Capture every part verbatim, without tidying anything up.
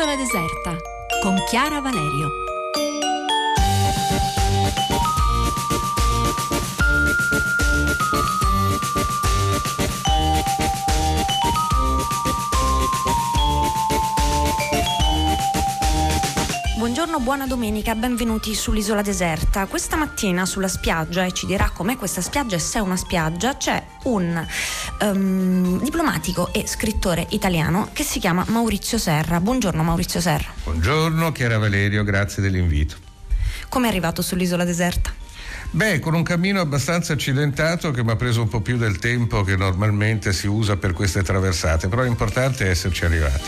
Sull'isola deserta con Chiara Valerio. Buongiorno, buona domenica, benvenuti sull'isola deserta. Questa mattina sulla spiaggia, e ci dirà com'è questa spiaggia e se è una spiaggia, c'è un um, diplomatico e scrittore italiano che si chiama Maurizio Serra. Buongiorno Maurizio Serra. Buongiorno Chiara Valerio, grazie dell'invito. Come è arrivato sull'isola deserta? Beh, con un cammino abbastanza accidentato che mi ha preso un po' più del tempo che normalmente si usa per queste traversate, però l'importante è esserci arrivati.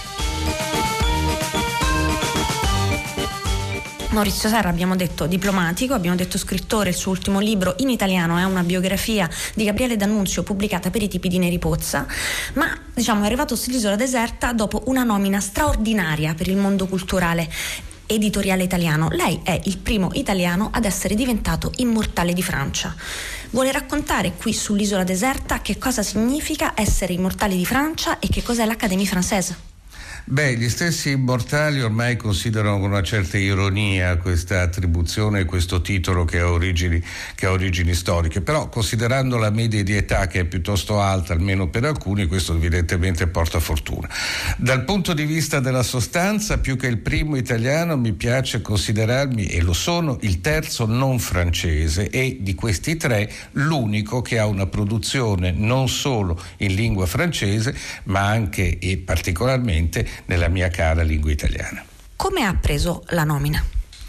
Maurizio Serra, abbiamo detto diplomatico, abbiamo detto scrittore, il suo ultimo libro in italiano è una biografia di Gabriele D'Annunzio pubblicata per i tipi di Neri Pozza, ma diciamo è arrivato sull'isola deserta dopo una nomina straordinaria per il mondo culturale editoriale italiano. Lei è il primo italiano ad essere diventato immortale di Francia. Vuole raccontare qui sull'isola deserta che cosa significa essere immortali di Francia e che cos'è l'Académie Française? Beh, gli stessi immortali ormai considerano con una certa ironia questa attribuzione e questo titolo che ha origini, che ha origini storiche, però considerando la media di età che è piuttosto alta, almeno per alcuni, questo evidentemente porta fortuna. Dal punto di vista della sostanza, più che il primo italiano, mi piace considerarmi, e lo sono, il terzo non francese e di questi tre l'unico che ha una produzione non solo in lingua francese, ma anche e particolarmente nella mia cara lingua italiana. Come ha preso la nomina?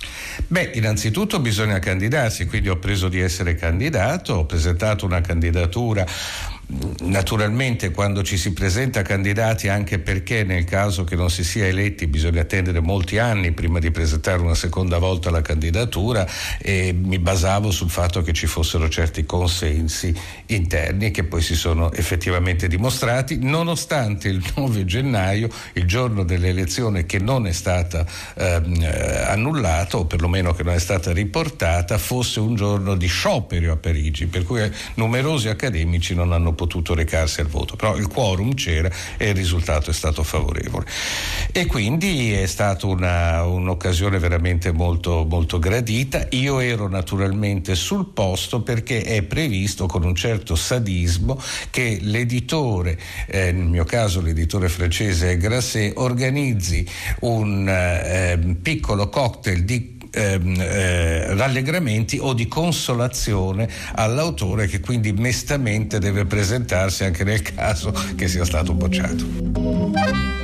Beh, innanzitutto bisogna candidarsi, quindi ho preso di essere candidato, ho presentato una candidatura. Naturalmente quando ci si presenta candidati, anche perché nel caso che non si sia eletti bisogna attendere molti anni prima di presentare una seconda volta la candidatura, e mi basavo sul fatto che ci fossero certi consensi interni che poi si sono effettivamente dimostrati, nonostante il nove gennaio, il giorno dell'elezione che non è stata eh, annullata, o perlomeno che non è stata riportata, fosse un giorno di sciopero a Parigi, per cui numerosi accademici non hanno potuto recarsi al voto, però il quorum c'era e il risultato è stato favorevole, e quindi è stata una, un'occasione veramente molto, molto gradita. Io ero naturalmente sul posto perché è previsto con un certo sadismo che l'editore, eh, nel mio caso l'editore francese Grasset, organizzi un eh, piccolo cocktail di Eh, eh, rallegramenti o di consolazione all'autore, che quindi mestamente deve presentarsi anche nel caso che sia stato bocciato.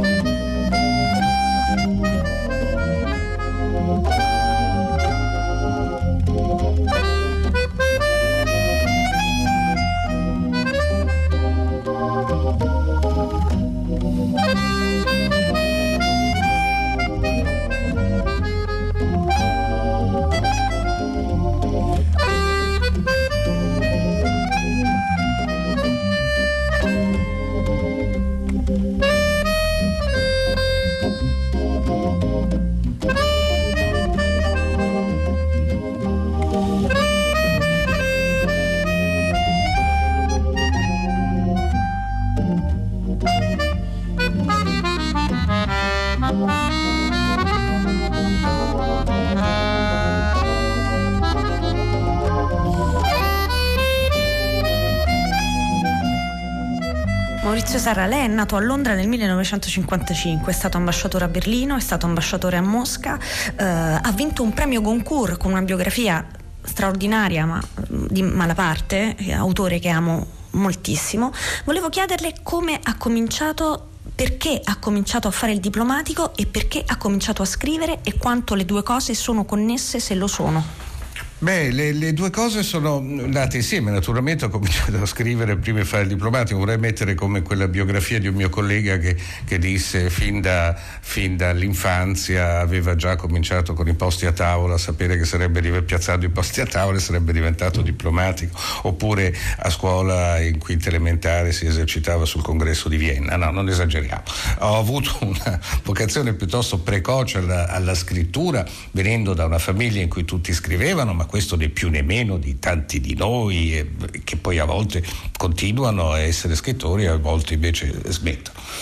Maurizio Serra, lei è nato a Londra nel millenovecentocinquantacinque, è stato ambasciatore a Berlino, è stato ambasciatore a Mosca, eh, ha vinto un premio Goncourt con una biografia straordinaria, ma di Malaparte, autore che amo moltissimo. Volevo chiederle come ha cominciato, perché ha cominciato a fare il diplomatico e perché ha cominciato a scrivere, e quanto le due cose sono connesse, se lo sono. Beh, le, le due cose sono nate insieme. Naturalmente ho cominciato a scrivere prima di fare il diplomatico. Vorrei mettere come quella biografia di un mio collega che, che disse fin, da, fin dall'infanzia aveva già cominciato con i posti a tavola, a sapere che sarebbe piazzato i posti a tavola e sarebbe diventato diplomatico, oppure a scuola in quinta elementare si esercitava sul congresso di Vienna. No, non esageriamo. Ho avuto una vocazione piuttosto precoce alla, alla scrittura, venendo da una famiglia in cui tutti scrivevano, ma questo né più né meno di tanti di noi, eh, che poi a volte continuano a essere scrittori e a volte invece smettono.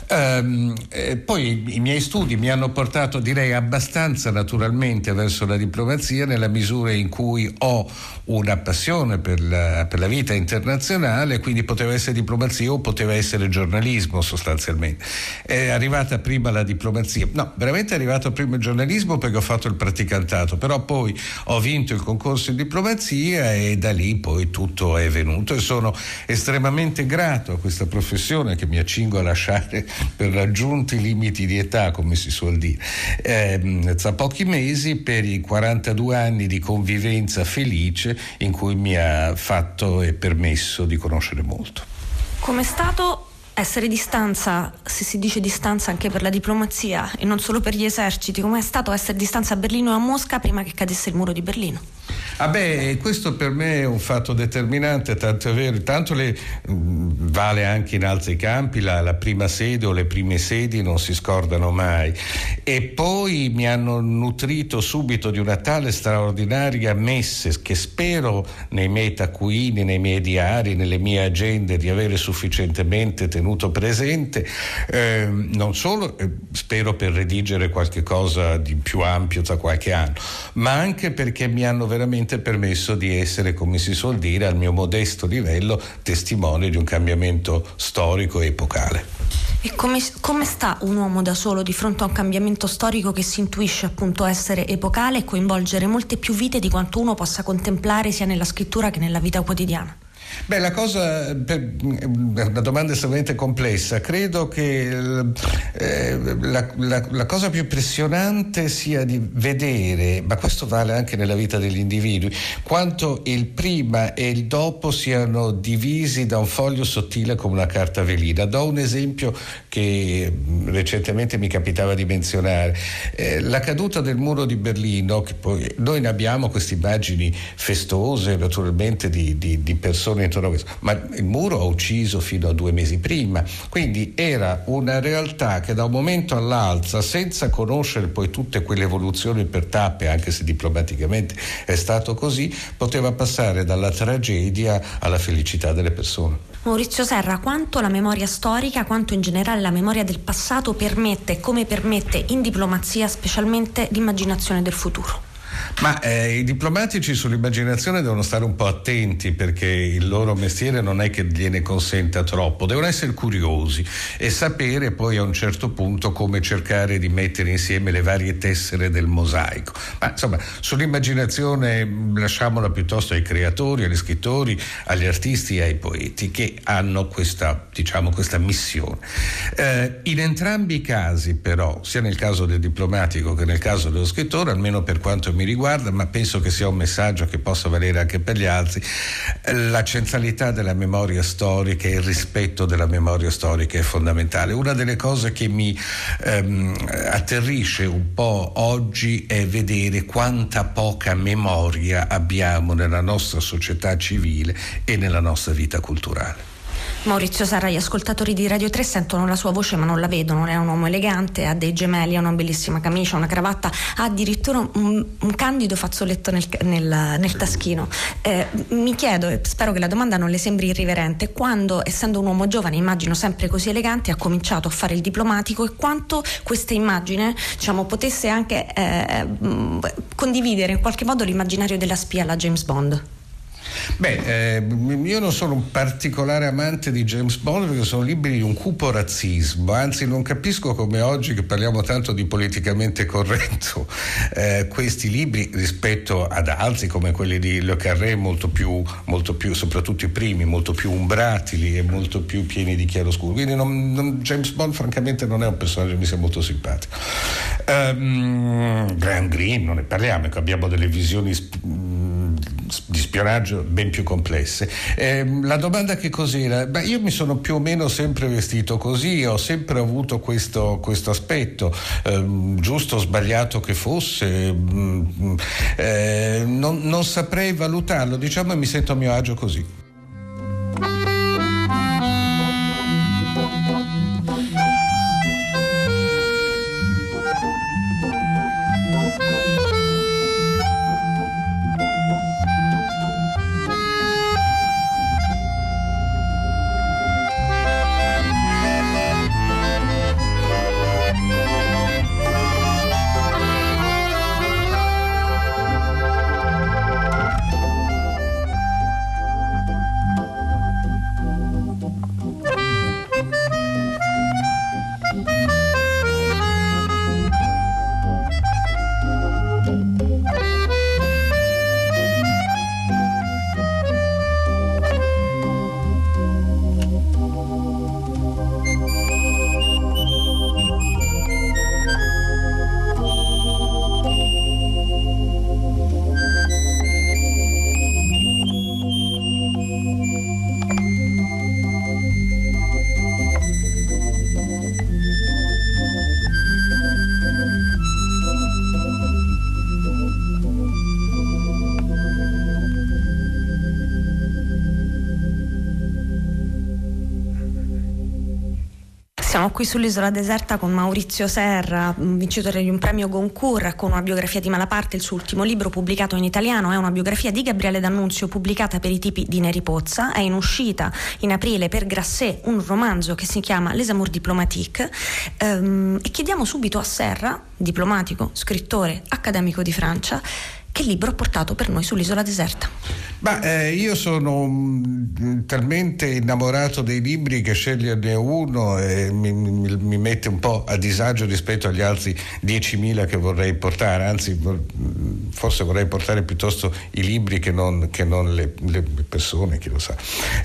Um, eh, poi i miei studi mi hanno portato, direi abbastanza naturalmente, verso la diplomazia, nella misura in cui ho una passione per la, per la vita internazionale, quindi poteva essere diplomazia o poteva essere giornalismo sostanzialmente. È arrivata prima la diplomazia, no, veramente è arrivato prima il giornalismo perché ho fatto il praticantato, però poi ho vinto il concorso in diplomazia e da lì poi tutto è venuto, e sono estremamente grato a questa professione che mi accingo a lasciare per raggiunti limiti di età, come si suol dire, eh, tra pochi mesi, per i quarantadue anni di convivenza felice in cui mi ha fatto e permesso di conoscere molto. Com'è stato essere distanza, se si dice distanza anche per la diplomazia e non solo per gli eserciti, com'è stato essere distanza a Berlino e a Mosca prima che cadesse il muro di Berlino? Ah beh, questo per me è un fatto determinante, tanto è vero, tanto le, mh, vale anche in altri campi, la, la prima sede o le prime sedi non si scordano mai, e poi mi hanno nutrito subito di una tale straordinaria messe che spero nei miei taccuini, nei miei diari, nelle mie agende di avere sufficientemente tenuto presente, eh, non solo eh, spero per redigere qualche cosa di più ampio tra qualche anno, ma anche perché mi hanno veramente permesso di essere, come si suol dire, al mio modesto livello, testimone di un cambiamento storico e epocale. E come, come sta un uomo da solo di fronte a un cambiamento storico che si intuisce appunto essere epocale e coinvolgere molte più vite di quanto uno possa contemplare sia nella scrittura che nella vita quotidiana? Beh, la cosa, per, una domanda estremamente complessa. Credo che eh, la, la, la cosa più impressionante sia di vedere, ma questo vale anche nella vita degli individui, quanto il prima e il dopo siano divisi da un foglio sottile come una carta velina. Do un esempio che recentemente mi capitava di menzionare. Eh, la caduta del muro di Berlino, che poi noi ne abbiamo queste immagini festose naturalmente di, di, di persone intorno a questo, ma il muro ha ucciso fino a due mesi prima, quindi era una realtà che da un momento all'altro, senza conoscere poi tutte quelle evoluzioni per tappe, anche se diplomaticamente è stato così, poteva passare dalla tragedia alla felicità delle persone. Maurizio Serra, quanto la memoria storica, quanto in generale la memoria del passato permette e come permette in diplomazia specialmente l'immaginazione del futuro? Ma eh, i diplomatici sull'immaginazione devono stare un po' attenti, perché il loro mestiere non è che gliene consenta troppo, devono essere curiosi e sapere poi a un certo punto come cercare di mettere insieme le varie tessere del mosaico. Ma insomma, sull'immaginazione lasciamola piuttosto ai creatori, agli scrittori, agli artisti e ai poeti, che hanno questa, diciamo, questa missione. Eh, in entrambi i casi però, sia nel caso del diplomatico che nel caso dello scrittore, almeno per quanto mi riguarda, ma penso che sia un messaggio che possa valere anche per gli altri, la centralità della memoria storica e il rispetto della memoria storica è fondamentale. Una delle cose che mi ehm, atterrisce un po' oggi è vedere quanta poca memoria abbiamo nella nostra società civile e nella nostra vita culturale. Maurizio Serra, gli ascoltatori di Radio tre sentono la sua voce ma non la vedono. È un uomo elegante, ha dei gemelli, ha una bellissima camicia, una cravatta, ha addirittura un, un candido fazzoletto nel, nel, nel taschino. Eh, mi chiedo, e spero che la domanda non le sembri irriverente, quando, essendo un uomo giovane, immagino sempre così elegante, ha cominciato a fare il diplomatico, e quanto questa immagine, diciamo, potesse anche eh, condividere in qualche modo l'immaginario della spia alla James Bond. Beh, eh, io non sono un particolare amante di James Bond, perché sono libri di un cupo razzismo, anzi non capisco come oggi, che parliamo tanto di politicamente corretto, eh, questi libri rispetto ad altri come quelli di Le Carré, molto più, molto più, soprattutto i primi, molto più umbratili e molto più pieni di chiaroscuro. Quindi non, non, James Bond francamente non è un personaggio che mi sia molto simpatico. Um, Graham Greene, non ne parliamo, ecco, abbiamo delle visioni sp- di spionaggio ben più complesse. Eh, la domanda che cos'era? Beh, io mi sono più o meno sempre vestito così, ho sempre avuto questo, questo aspetto, eh, giusto o sbagliato che fosse, mh, eh, non, non saprei valutarlo, diciamo, e mi sento a mio agio così. Siamo qui sull'Isola Deserta con Maurizio Serra, vincitore di un premio Goncourt, con una biografia di Malaparte. Il suo ultimo libro pubblicato in italiano è una biografia di Gabriele D'Annunzio pubblicata per i tipi di Neri Pozza. È in uscita in aprile per Grasset un romanzo che si chiama Les Amours Diplomatiques, ehm, e chiediamo subito a Serra, diplomatico, scrittore, accademico di Francia, che libro ha portato per noi sull'Isola Deserta. Ma eh, io sono mh, talmente innamorato dei libri che sceglierne uno e mi, mi, mi mette un po' a disagio rispetto agli altri diecimila che vorrei portare, anzi forse vorrei portare piuttosto i libri che non, che non le, le persone, chi lo sa.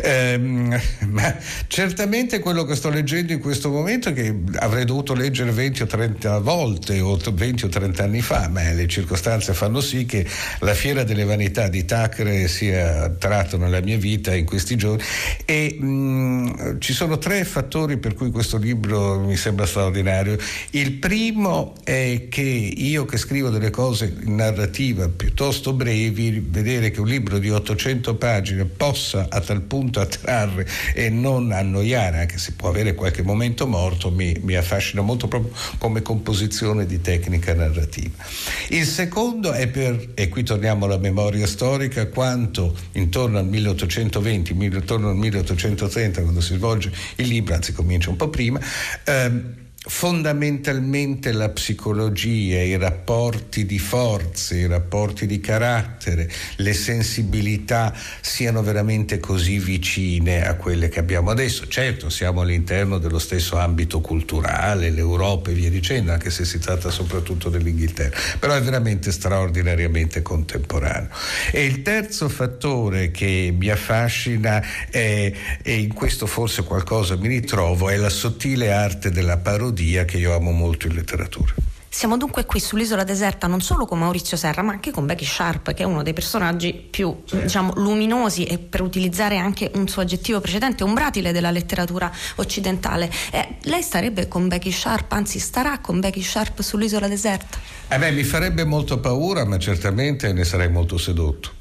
Ehm, ma certamente quello che sto leggendo in questo momento, che avrei dovuto leggere venti o trenta volte o venti o trenta anni fa, ma le circostanze fanno sì che la fiera delle vanità di Thackeray sia tratto nella mia vita in questi giorni, e mh, ci sono tre fattori per cui questo libro mi sembra straordinario. Il primo è che io, che scrivo delle cose in narrativa piuttosto brevi, vedere che un libro di ottocento pagine possa a tal punto attrarre e non annoiare, anche se può avere qualche momento morto, mi, mi affascina molto proprio come composizione di tecnica narrativa. Il secondo è per, e qui torniamo alla memoria storica, quanto intorno al milleottocentoventi, intorno al milleottocentotrenta, quando si svolge il libro, anzi comincia un po' prima, ehm, fondamentalmente la psicologia, i rapporti di forze, i rapporti di carattere, le sensibilità siano veramente così vicine a quelle che abbiamo adesso. Certo, siamo all'interno dello stesso ambito culturale, l'Europa e via dicendo, anche se si tratta soprattutto dell'Inghilterra, però è veramente straordinariamente contemporaneo. E il terzo fattore che mi affascina è, e in questo forse qualcosa mi ritrovo, è la sottile arte della parodia, che io amo molto in letteratura. Siamo dunque qui sull'Isola Deserta non solo con Maurizio Serra, ma anche con Becky Sharp, che è uno dei personaggi più, certo, diciamo, luminosi, e per utilizzare anche un suo aggettivo precedente, umbratile della letteratura occidentale. Eh, lei starebbe con Becky Sharp, anzi starà con Becky Sharp sull'Isola Deserta? Eh beh, mi farebbe molto paura, ma certamente ne sarei molto sedotto.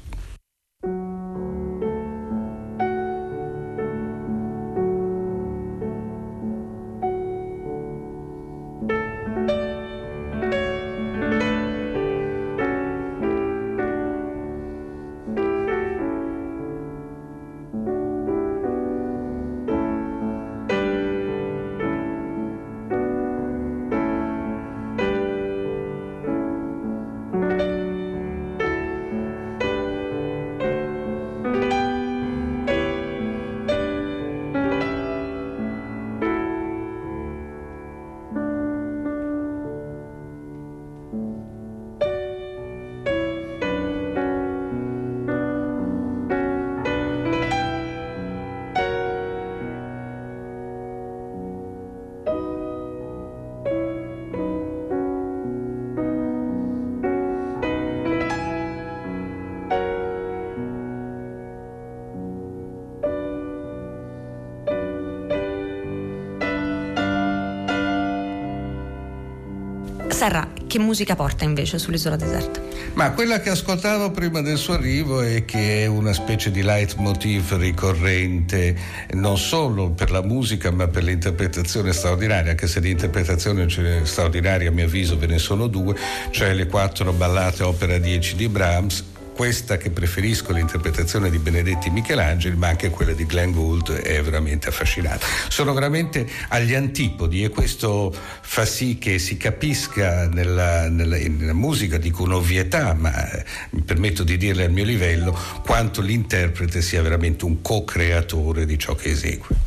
Serra, che musica porta invece sull'Isola Deserta? Ma quella che ascoltavo prima del suo arrivo, e che è una specie di leitmotiv ricorrente non solo per la musica ma per l'interpretazione straordinaria, anche se di interpretazione straordinaria a mio avviso ve ne sono due, cioè le quattro ballate opera dieci di Brahms. Questa che preferisco, l'interpretazione di Benedetti Michelangeli, ma anche quella di Glenn Gould è veramente affascinante. Sono veramente agli antipodi, e questo fa sì che si capisca nella, nella, nella musica, dico un'ovvietà, ma eh, mi permetto di dirle al mio livello, quanto l'interprete sia veramente un co-creatore di ciò che esegue.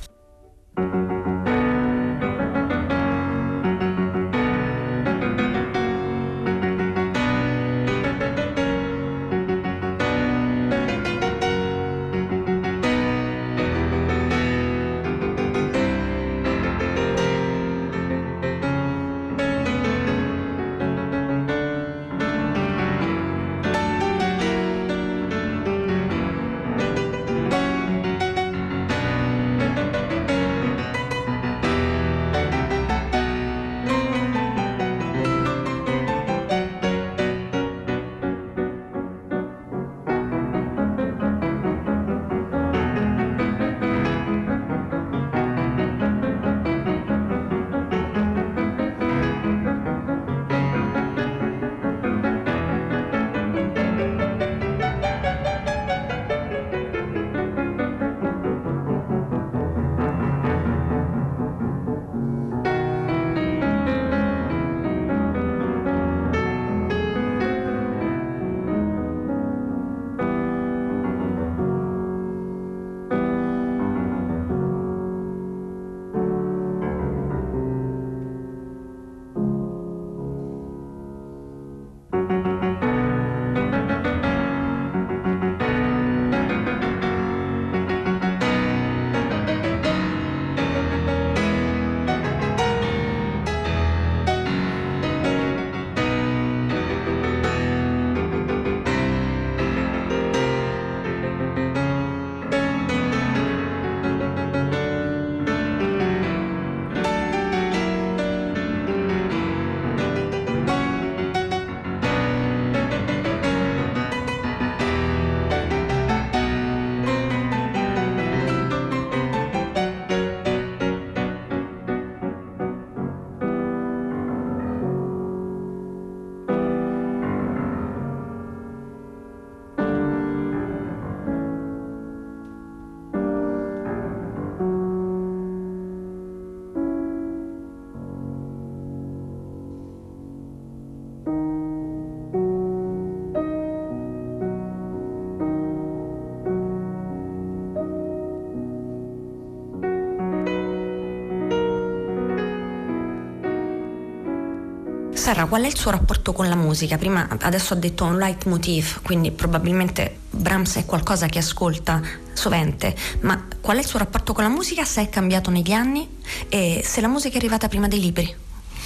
Sara, qual è il suo rapporto con la musica? Prima, adesso ha detto un leitmotiv, quindi probabilmente Brahms è qualcosa che ascolta sovente, ma qual è il suo rapporto con la musica, se è cambiato negli anni e se la musica è arrivata prima dei libri?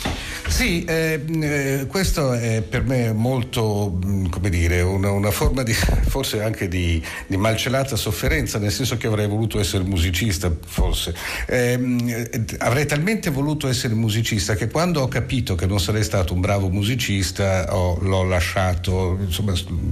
Sì, eh, eh, questo è per me molto, come dire, una, una forma di, forse anche di, di malcelata sofferenza, nel senso che avrei voluto essere musicista, forse. Eh, avrei talmente voluto essere musicista che quando ho capito che non sarei stato un bravo musicista ho, l'ho lasciato, insomma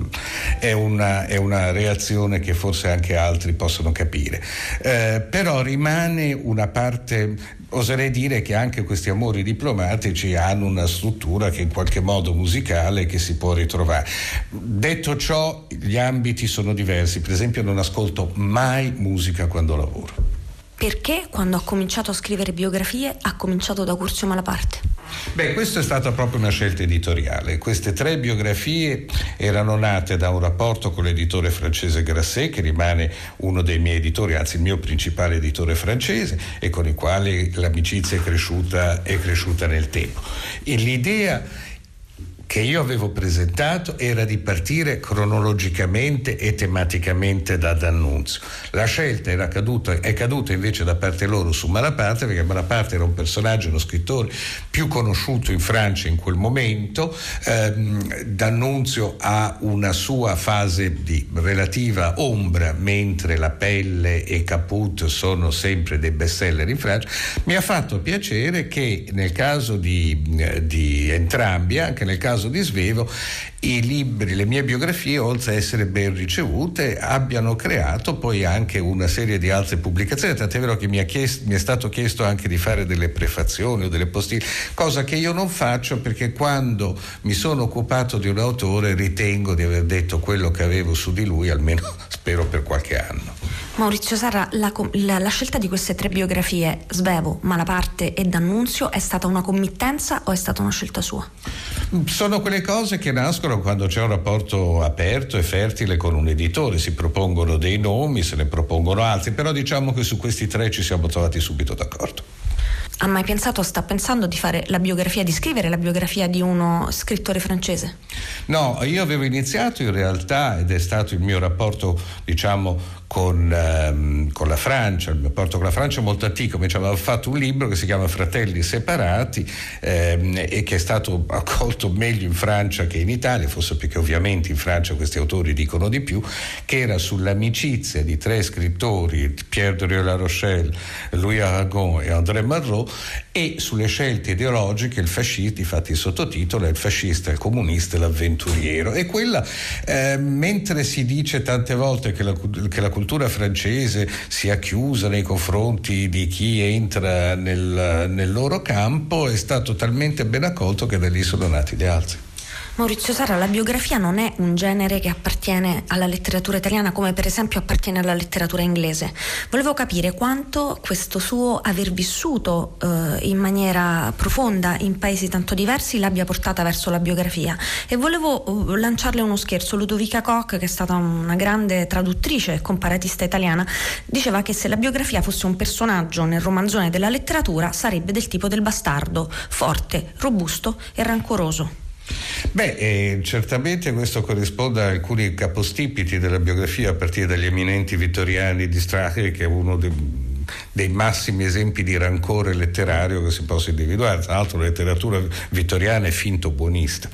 è una, è una reazione che forse anche altri possono capire. Eh, però rimane una parte, oserei dire che anche questi amori diplomatici hanno una struttura che in qualche modo musicale che si può ritrovare. Detto ciò, gli ambiti sono diversi. Per esempio, non ascolto mai musica quando lavoro. Perché quando ha cominciato a scrivere biografie ha cominciato da Curzio Malaparte? Beh, questa è stata proprio una scelta editoriale. Queste tre biografie erano nate da un rapporto con l'editore francese Grasset, che rimane uno dei miei editori, anzi il mio principale editore francese, e con il quale l'amicizia è cresciuta, è cresciuta nel tempo. E l'idea che io avevo presentato era di partire cronologicamente e tematicamente da D'Annunzio. La scelta era caduta, è caduta invece da parte loro su Malaparte, perché Malaparte era un personaggio, uno scrittore più conosciuto in Francia in quel momento. ehm, D'Annunzio ha una sua fase di relativa ombra, mentre La Pelle e Caput sono sempre dei bestseller in Francia. Mi ha fatto piacere che nel caso di, di entrambi, anche nel caso di Svevo, i libri, le mie biografie, oltre a essere ben ricevute, abbiano creato poi anche una serie di altre pubblicazioni, tant'è vero che mi, ha chiesto, mi è stato chiesto anche di fare delle prefazioni o delle postille, cosa che io non faccio perché quando mi sono occupato di un autore ritengo di aver detto quello che avevo su di lui, almeno spero per qualche anno. Maurizio Sarra, la, la, la scelta di queste tre biografie, Svevo, Malaparte e D'Annunzio, è stata una committenza o è stata una scelta sua? Sono quelle cose che nascono quando c'è un rapporto aperto e fertile con un editore, si propongono dei nomi, se ne propongono altri, però diciamo che su questi tre ci siamo trovati subito d'accordo. Ha mai pensato, sta pensando di fare la biografia, di scrivere la biografia di uno scrittore francese? No, io avevo iniziato in realtà, ed è stato il mio rapporto, diciamo, con, ehm, con la Francia, il mio rapporto con la Francia è molto antico, mi aveva fatto un libro che si chiama Fratelli separati ehm, e che è stato accolto meglio in Francia che in Italia, forse perché ovviamente in Francia questi autori dicono di più, che era sull'amicizia di tre scrittori, Pierre Doriot-La Rochelle, Louis Aragon e André Malraux, e sulle scelte ideologiche, il fascista, infatti il sottotitolo è Il fascista, il comunista e l'avventuriero. E quella, eh, mentre si dice tante volte che la, che la cultura francese sia chiusa nei confronti di chi entra nel, nel loro campo, è stato talmente ben accolto che da lì sono nati gli altri. Maurizio Sarra, la biografia non è un genere che appartiene alla letteratura italiana come per esempio appartiene alla letteratura inglese. Volevo capire quanto questo suo aver vissuto eh, in maniera profonda in paesi tanto diversi l'abbia portata verso la biografia, e volevo uh, lanciarle uno scherzo. Ludovica Koch, che è stata una grande traduttrice e comparatista italiana, diceva che se la biografia fosse un personaggio nel romanzone della letteratura sarebbe del tipo del bastardo, forte, robusto e rancoroso. Beh, eh, certamente questo corrisponde a alcuni capostipiti della biografia, a partire dagli eminenti vittoriani di Strachey, che è uno dei, dei massimi esempi di rancore letterario che si possa individuare. Tra l'altro la letteratura vittoriana è finto buonista.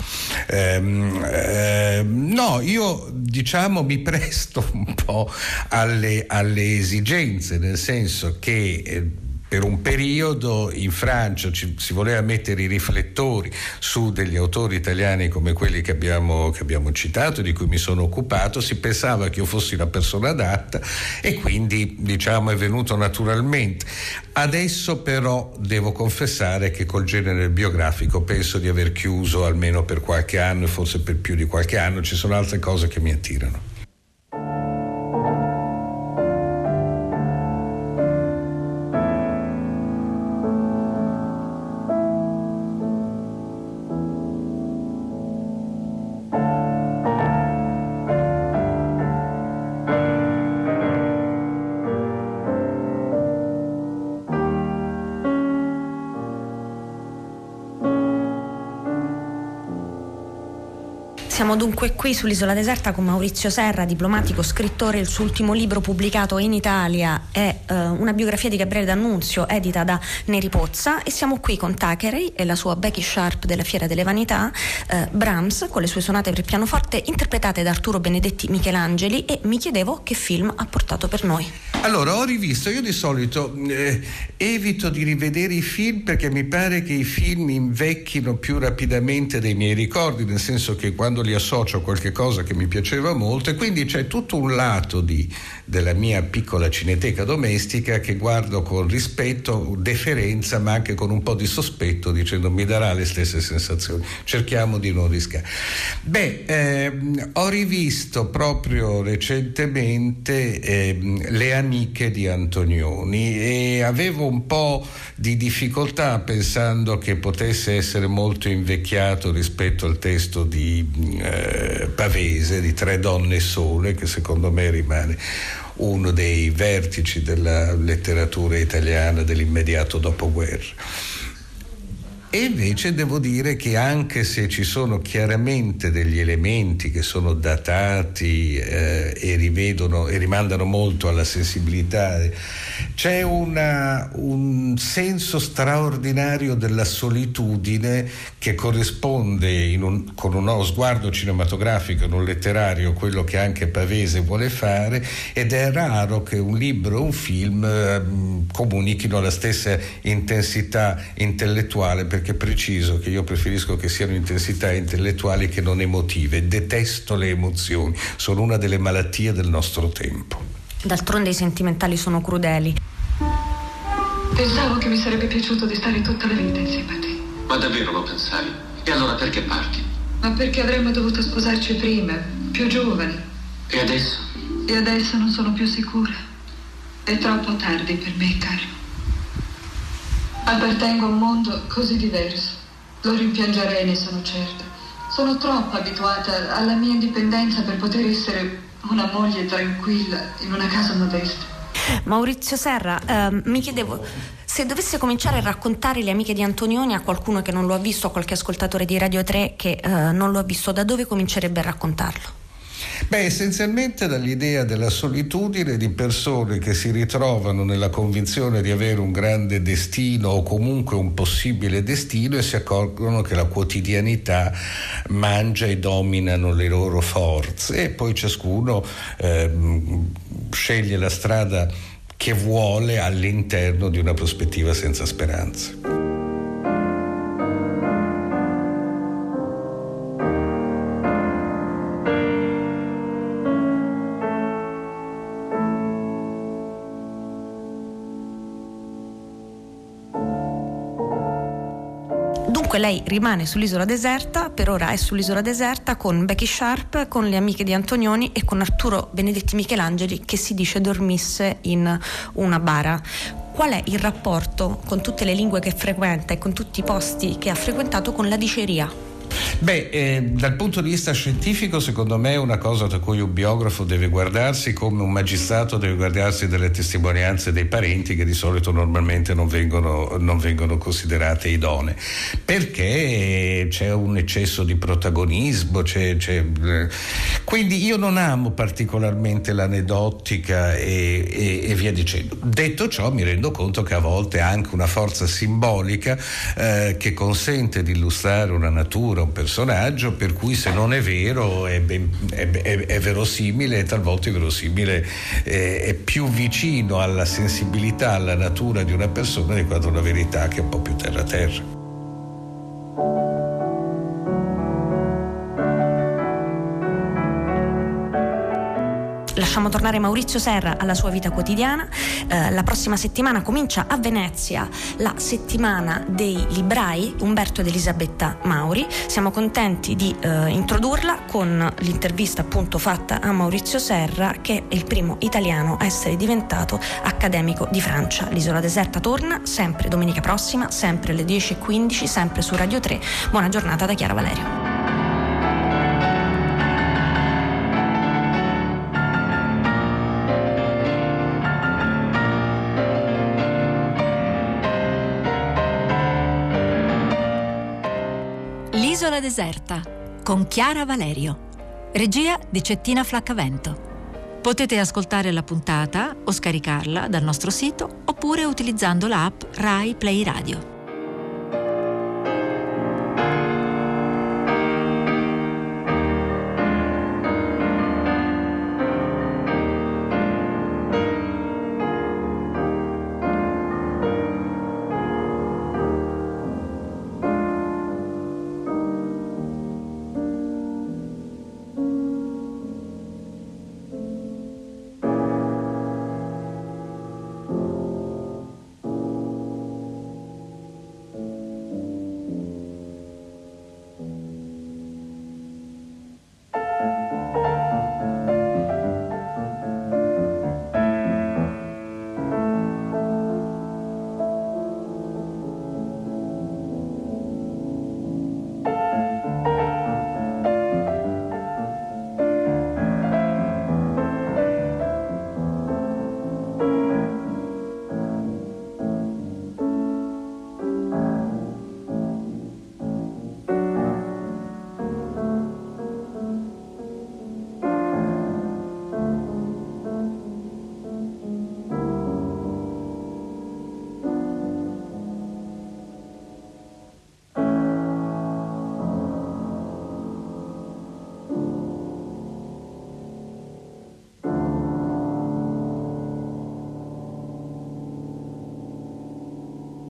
Ehm, ehm, no, io diciamo mi presto un po' alle, alle esigenze, nel senso che eh, per un periodo in Francia ci, si voleva mettere i riflettori su degli autori italiani come quelli che abbiamo, che abbiamo citato, di cui mi sono occupato. Si pensava che io fossi la persona adatta e quindi, diciamo, è venuto naturalmente. Adesso però devo confessare che col genere biografico penso di aver chiuso almeno per qualche anno, e forse per più di qualche anno. Ci sono altre cose che mi attirano. Siamo dunque qui sull'Isola Deserta con Maurizio Serra, diplomatico, scrittore. Il suo ultimo libro pubblicato in Italia è uh, una biografia di Gabriele D'Annunzio, edita da Neri Pozza, e siamo qui con Thackeray e la sua Becky Sharp della Fiera delle Vanità, uh, Brahms con le sue sonate per pianoforte interpretate da Arturo Benedetti Michelangeli, e mi chiedevo che film ha portato per noi. Allora, ho rivisto, io di solito eh, evito di rivedere i film perché mi pare che i film invecchino più rapidamente dei miei ricordi, nel senso che quando li associo a qualche cosa che mi piaceva molto, e quindi c'è tutto un lato di, della mia piccola cineteca domestica che guardo con rispetto, deferenza, ma anche con un po' di sospetto, dicendo mi darà le stesse sensazioni, cerchiamo di non rischiare. Beh, ehm, ho rivisto proprio recentemente ehm, Le amiche di Antonioni e avevo un po' di difficoltà pensando che potesse essere molto invecchiato rispetto al testo di eh, Pavese, di Tre donne sole, che secondo me rimane uno dei vertici della letteratura italiana dell'immediato dopoguerra. E invece devo dire che anche se ci sono chiaramente degli elementi che sono datati eh, e rivedono e rimandano molto alla sensibilità, c'è una, un senso straordinario della solitudine che corrisponde in un, con uno sguardo cinematografico, non letterario, quello che anche Pavese vuole fare, ed è raro che un libro o un film eh, comunichino la stessa intensità intellettuale, perché è preciso che io preferisco che siano intensità intellettuali che non emotive. Detesto le emozioni, sono una delle malattie del nostro tempo. D'altronde i sentimentali sono crudeli. Pensavo che mi sarebbe piaciuto di stare tutta la vita insieme a te. Ma davvero lo pensavi? E allora perché parti? Ma perché avremmo dovuto sposarci prima, più giovani. E adesso? E adesso non sono più sicura. È troppo tardi per me, caro. Appartengo a un mondo così diverso. Lo rimpiangerei, ne sono certa. Sono troppo abituata alla mia indipendenza per poter essere una moglie tranquilla in una casa modesta. Maurizio Serra, ehm, mi chiedevo, se dovesse cominciare a raccontare Le amiche di Antonioni a qualcuno che non lo ha visto, a qualche ascoltatore di Radio tre che eh, non lo ha visto, da dove comincerebbe a raccontarlo? Beh, essenzialmente dall'idea della solitudine di persone che si ritrovano nella convinzione di avere un grande destino o comunque un possibile destino e si accorgono che la quotidianità mangia e dominano le loro forze, e poi ciascuno eh, sceglie la strada che vuole all'interno di una prospettiva senza speranza. Lei rimane sull'isola deserta, per ora è sull'isola deserta con Becky Sharp, con Le amiche di Antonioni e con Arturo Benedetti Michelangeli, che si dice dormisse in una bara. Qual è il rapporto con tutte le lingue che frequenta e con tutti i posti che ha frequentato con la diceria? Beh, eh, dal punto di vista scientifico, secondo me è una cosa da cui un biografo deve guardarsi, come un magistrato deve guardarsi delle testimonianze dei parenti, che di solito normalmente non vengono, non vengono considerate idonee, perché c'è un eccesso di protagonismo, c'è, c'è, eh, quindi io non amo particolarmente l'aneddotica e, e, e via dicendo. Detto ciò, mi rendo conto che a volte ha anche una forza simbolica eh, che consente di illustrare una natura, un personaggio, per cui se non è vero è, ben, è, è, è verosimile, e talvolta è verosimile, è, è più vicino alla sensibilità, alla natura di una persona di quanto la verità, che è un po' più terra terra. Lasciamo tornare Maurizio Serra alla sua vita quotidiana. Eh, la prossima settimana comincia a Venezia la settimana dei librai Umberto ed Elisabetta Mauri. Siamo contenti di eh, introdurla con l'intervista appunto fatta a Maurizio Serra, che è il primo italiano a essere diventato accademico di Francia. L'Isola Deserta torna sempre domenica prossima, sempre alle dieci e quindici, sempre su Radio tre. Buona giornata da Chiara Valerio. L'Isola Deserta, con Chiara Valerio. Regia di Cettina Flaccavento. Potete ascoltare la puntata o scaricarla dal nostro sito oppure utilizzando l'app Rai Play Radio.